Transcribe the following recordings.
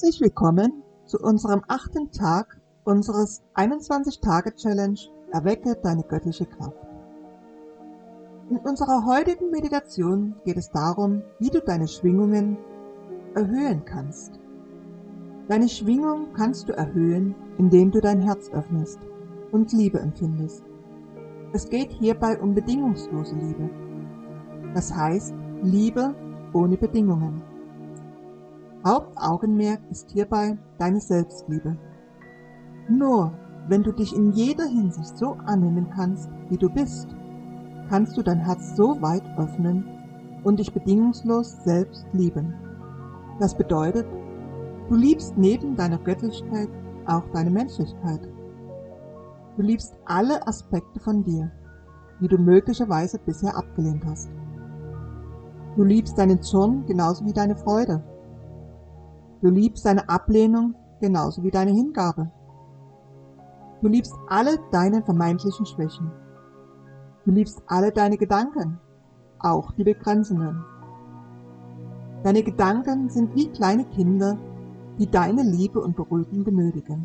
Herzlich willkommen zu unserem 8. Tag unseres 21-Tage-Challenge Erwecke deine göttliche Kraft. In unserer heutigen Meditation geht es darum, wie du deine Schwingungen erhöhen kannst. Deine Schwingung kannst du erhöhen, indem du dein Herz öffnest und Liebe empfindest. Es geht hierbei um bedingungslose Liebe. Das heißt, Liebe ohne Bedingungen. Hauptaugenmerk ist hierbei deine Selbstliebe. Nur wenn du dich in jeder Hinsicht so annehmen kannst, wie du bist, kannst du dein Herz so weit öffnen und dich bedingungslos selbst lieben. Das bedeutet, du liebst neben deiner Göttlichkeit auch deine Menschlichkeit. Du liebst alle Aspekte von dir, die du möglicherweise bisher abgelehnt hast. Du liebst deinen Zorn genauso wie deine Freude. Du liebst deine Ablehnung genauso wie deine Hingabe. Du liebst alle deine vermeintlichen Schwächen. Du liebst alle deine Gedanken, auch die begrenzenden. Deine Gedanken sind wie kleine Kinder, die deine Liebe und Beruhigung benötigen.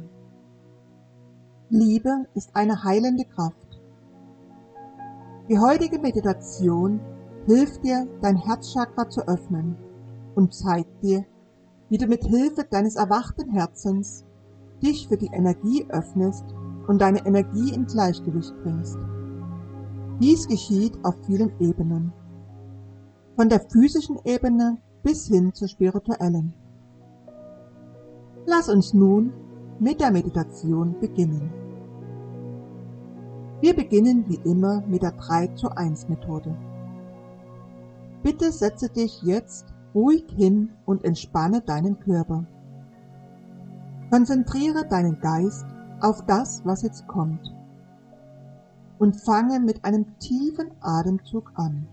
Liebe ist eine heilende Kraft. Die heutige Meditation hilft dir, dein Herzchakra zu öffnen und zeigt dir, wie du mit Hilfe deines erwachten Herzens dich für die Energie öffnest und deine Energie in Gleichgewicht bringst. Dies geschieht auf vielen Ebenen, von der physischen Ebene bis hin zur spirituellen. Lass uns nun mit der Meditation beginnen. Wir beginnen wie immer mit der 3:1 Methode. Bitte setze dich jetzt ruhig hin und entspanne deinen Körper. Konzentriere deinen Geist auf das, was jetzt kommt, und fange mit einem tiefen Atemzug an.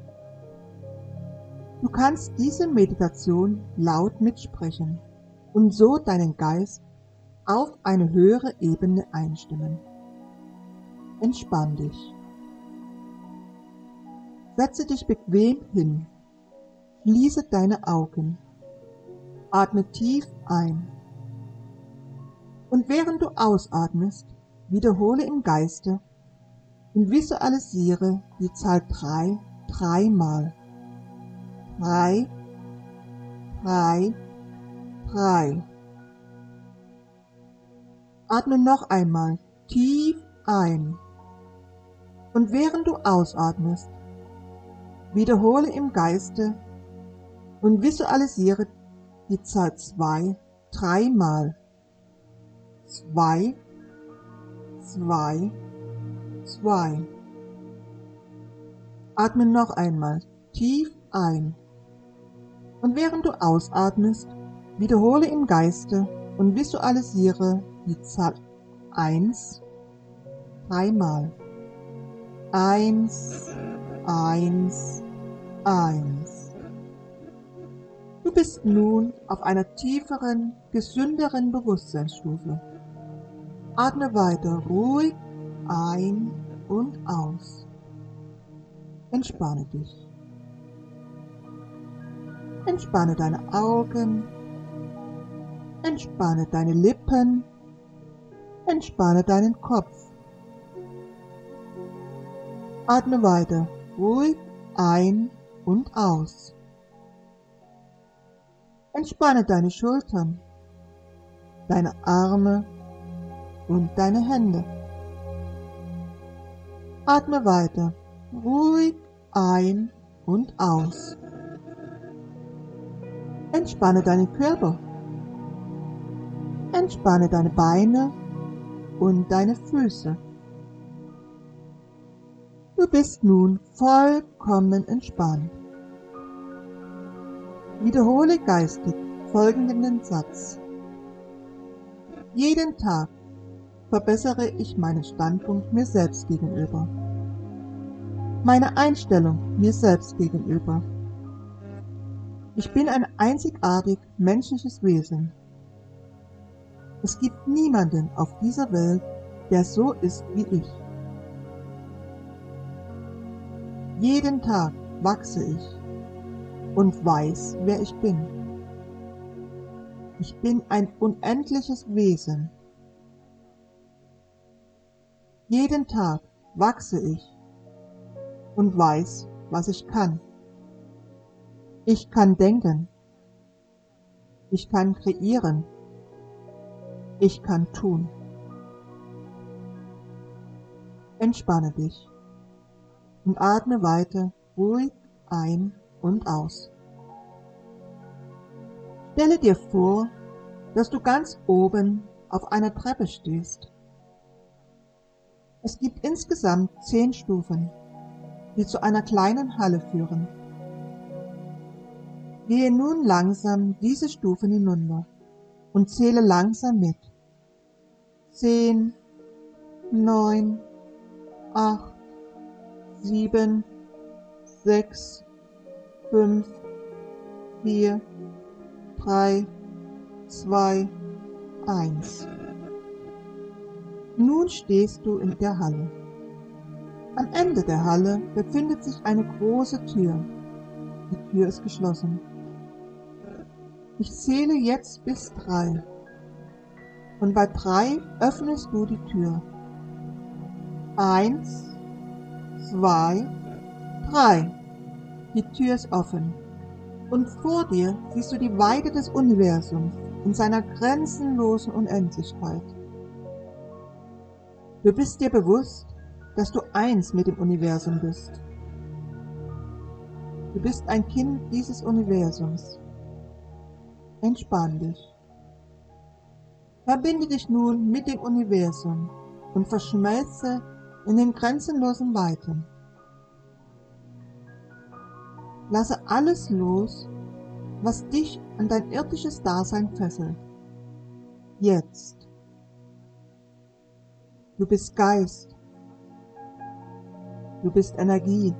Du kannst diese Meditation laut mitsprechen und so deinen Geist auf eine höhere Ebene einstimmen. Entspann dich. Setze dich bequem hin. Schließe deine Augen. Atme tief ein. Und während du ausatmest, wiederhole im Geiste und visualisiere die Zahl 3 dreimal. 3, 3, 3. Atme noch einmal tief ein. Und während du ausatmest, wiederhole im Geiste und visualisiere die Zahl 2 dreimal. 2, 2, 2. Atme noch einmal tief ein. Und während du ausatmest, wiederhole im Geiste und visualisiere die Zahl 1 dreimal. 1, 1, 1. Du bist nun auf einer tieferen, gesünderen Bewusstseinsstufe. Atme weiter ruhig ein und aus. Entspanne dich. Entspanne deine Augen. Entspanne deine Lippen. Entspanne deinen Kopf. Atme weiter ruhig ein und aus. Entspanne deine Schultern, deine Arme und deine Hände. Atme weiter ruhig ein und aus. Entspanne deinen Körper. Entspanne deine Beine und deine Füße. Du bist nun vollkommen entspannt. Wiederhole geistig folgenden Satz. Jeden Tag verbessere ich meinen Standpunkt mir selbst gegenüber. Meine Einstellung mir selbst gegenüber. Ich bin ein einzigartig menschliches Wesen. Es gibt niemanden auf dieser Welt, der so ist wie ich. Jeden Tag wachse ich und weiß, wer ich bin. Ich bin ein unendliches Wesen. Jeden Tag wachse ich und weiß, was ich kann. Ich kann denken. Ich kann kreieren. Ich kann tun. Entspanne dich und atme weiter ruhig ein und aus. Stelle dir vor, dass du ganz oben auf einer Treppe stehst. Es gibt insgesamt 10 Stufen, die zu einer kleinen Halle führen. Gehe nun langsam diese Stufen hinunter und zähle langsam mit. 10, 9, 8, 7, 6, 5, 4, 3, 2, 1. Nun stehst du in der Halle. Am Ende der Halle befindet sich eine große Tür. Die Tür ist geschlossen. Ich zähle jetzt bis 3. Und bei 3 öffnest du die Tür. 1, 2, 3. Die Tür ist offen. Und vor dir siehst du die Weite des Universums in seiner grenzenlosen Unendlichkeit. Du bist dir bewusst, dass du eins mit dem Universum bist. Du bist ein Kind dieses Universums. Entspann dich. Verbinde dich nun mit dem Universum und verschmelze in den grenzenlosen Weiten. Lasse alles los, was dich an dein irdisches Dasein fesselt. Jetzt. Du bist Geist. Du bist Energie.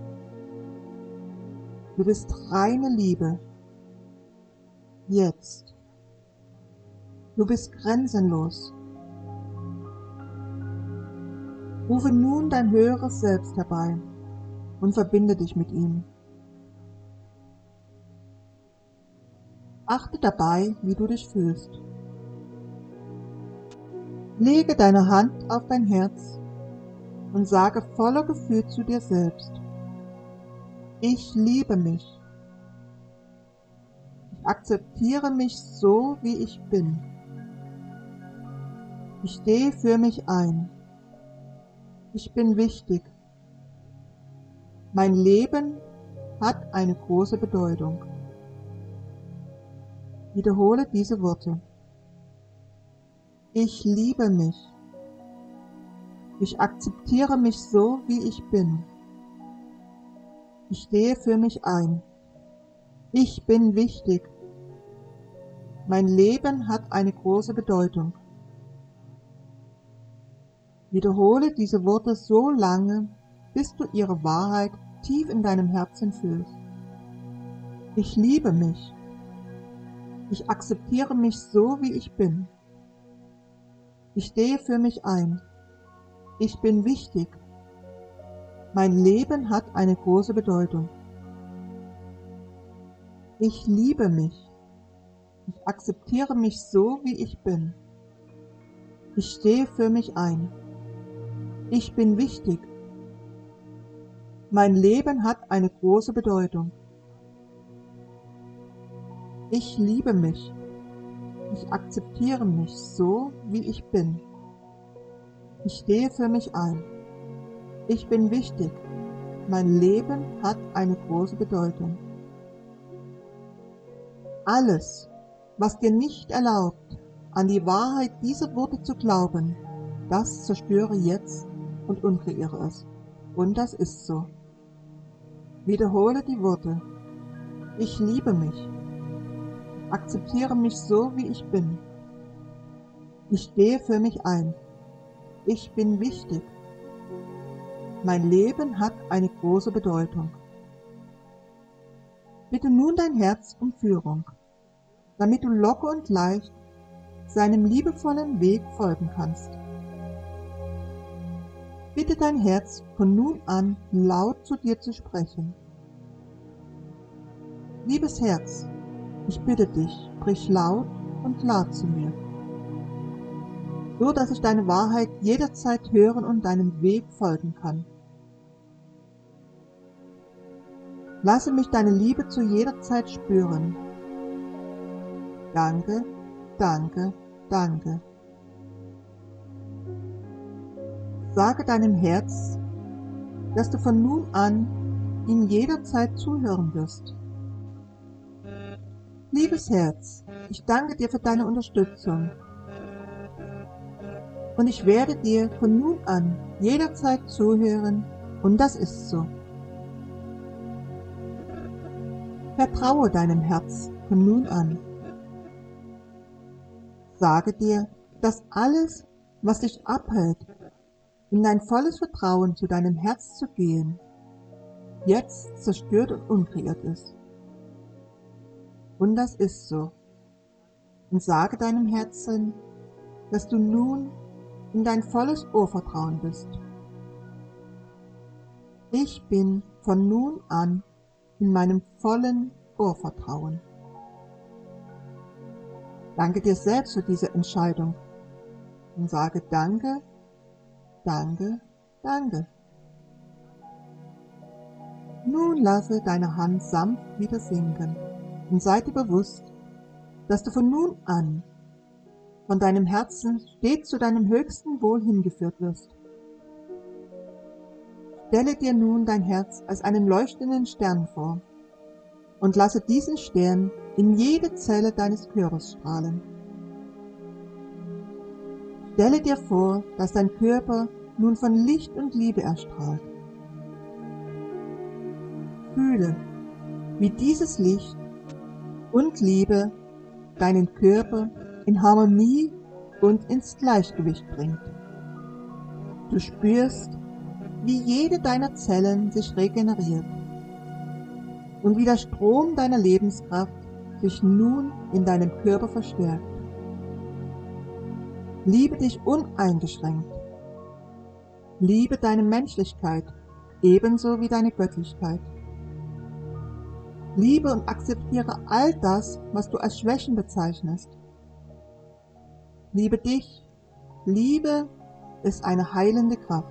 Du bist reine Liebe. Jetzt. Du bist grenzenlos. Rufe nun dein höheres Selbst herbei und verbinde dich mit ihm. Achte dabei, wie du dich fühlst. Lege deine Hand auf dein Herz und sage voller Gefühl zu dir selbst: Ich liebe mich. Ich akzeptiere mich so, wie ich bin. Ich stehe für mich ein. Ich bin wichtig. Mein Leben hat eine große Bedeutung. Wiederhole diese Worte. Ich liebe mich. Ich akzeptiere mich so, wie ich bin. Ich stehe für mich ein. Ich bin wichtig. Mein Leben hat eine große Bedeutung. Wiederhole diese Worte so lange, bis du ihre Wahrheit tief in deinem Herzen fühlst. Ich liebe mich. Ich akzeptiere mich so, wie ich bin. Ich stehe für mich ein. Ich bin wichtig. Mein Leben hat eine große Bedeutung. Ich liebe mich. Ich akzeptiere mich so, wie ich bin. Ich stehe für mich ein. Ich bin wichtig. Mein Leben hat eine große Bedeutung. Ich liebe mich. Ich akzeptiere mich so, wie ich bin. Ich stehe für mich ein. Ich bin wichtig. Mein Leben hat eine große Bedeutung. Alles, was dir nicht erlaubt, an die Wahrheit dieser Worte zu glauben, das zerstöre jetzt und unkreiere es. Und das ist so. Wiederhole die Worte. Ich liebe mich. Akzeptiere mich so, wie ich bin. Ich stehe für mich ein. Ich bin wichtig. Mein Leben hat eine große Bedeutung. Bitte nun dein Herz um Führung, damit du locker und leicht seinem liebevollen Weg folgen kannst. Bitte dein Herz von nun an laut zu dir zu sprechen. Liebes Herz, ich bitte dich, sprich laut und klar zu mir, so dass ich deine Wahrheit jederzeit hören und deinem Weg folgen kann. Lasse mich deine Liebe zu jeder Zeit spüren. Danke, danke, danke. Sage deinem Herz, dass du von nun an ihm jederzeit zuhören wirst. Liebes Herz, ich danke dir für deine Unterstützung und ich werde dir von nun an jederzeit zuhören und das ist so. Vertraue deinem Herz von nun an. Sage dir, dass alles, was dich abhält, in dein volles Vertrauen zu deinem Herz zu gehen, jetzt zerstört und unkreiert ist. Und das ist so. Und sage deinem Herzen, dass du nun in dein volles Urvertrauen bist. Ich bin von nun an in meinem vollen Urvertrauen. Danke dir selbst für diese Entscheidung und sage Danke, danke, danke. Nun lasse deine Hand sanft wieder sinken und sei dir bewusst, dass du von nun an von deinem Herzen stets zu deinem höchsten Wohl hingeführt wirst. Stelle dir nun dein Herz als einen leuchtenden Stern vor und lasse diesen Stern in jede Zelle deines Körpers strahlen. Stelle dir vor, dass dein Körper nun von Licht und Liebe erstrahlt. Fühle, wie dieses Licht und Liebe deinen Körper in Harmonie und ins Gleichgewicht bringt. Du spürst, wie jede deiner Zellen sich regeneriert und wie der Strom deiner Lebenskraft sich nun in deinem Körper verstärkt. Liebe dich uneingeschränkt. Liebe deine Menschlichkeit ebenso wie deine Göttlichkeit. Liebe und akzeptiere all das, was du als Schwächen bezeichnest. Liebe dich. Liebe ist eine heilende Kraft.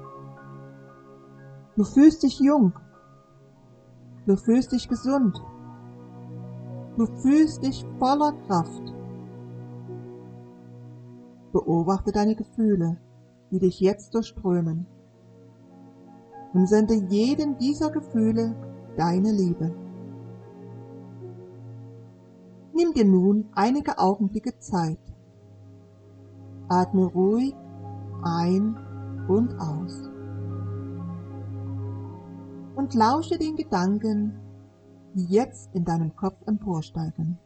Du fühlst dich jung. Du fühlst dich gesund. Du fühlst dich voller Kraft. Beobachte deine Gefühle, die dich jetzt durchströmen, und sende jedem dieser Gefühle deine Liebe. Nimm dir nun einige Augenblicke Zeit. Atme ruhig ein und aus. Und lausche den Gedanken, die jetzt in deinem Kopf emporsteigen.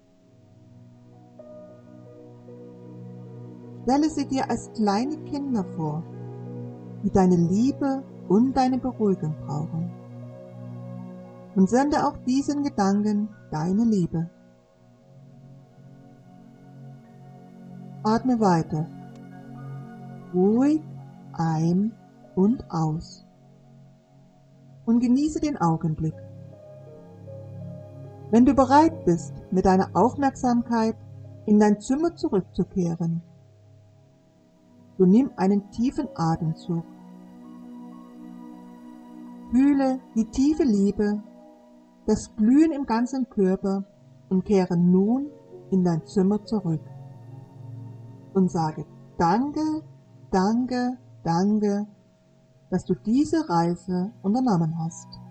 Stelle sie dir als kleine Kinder vor, die deine Liebe und deine Beruhigung brauchen. Und sende auch diesen Gedanken deine Liebe. Atme weiter. Ruhig ein und aus. Und genieße den Augenblick. Wenn du bereit bist, mit deiner Aufmerksamkeit in dein Zimmer zurückzukehren, so nimm einen tiefen Atemzug. Fühle die tiefe Liebe, das Glühen im ganzen Körper und kehre nun in dein Zimmer zurück. Und sage Danke, danke, danke, dass du diese Reise unternommen hast.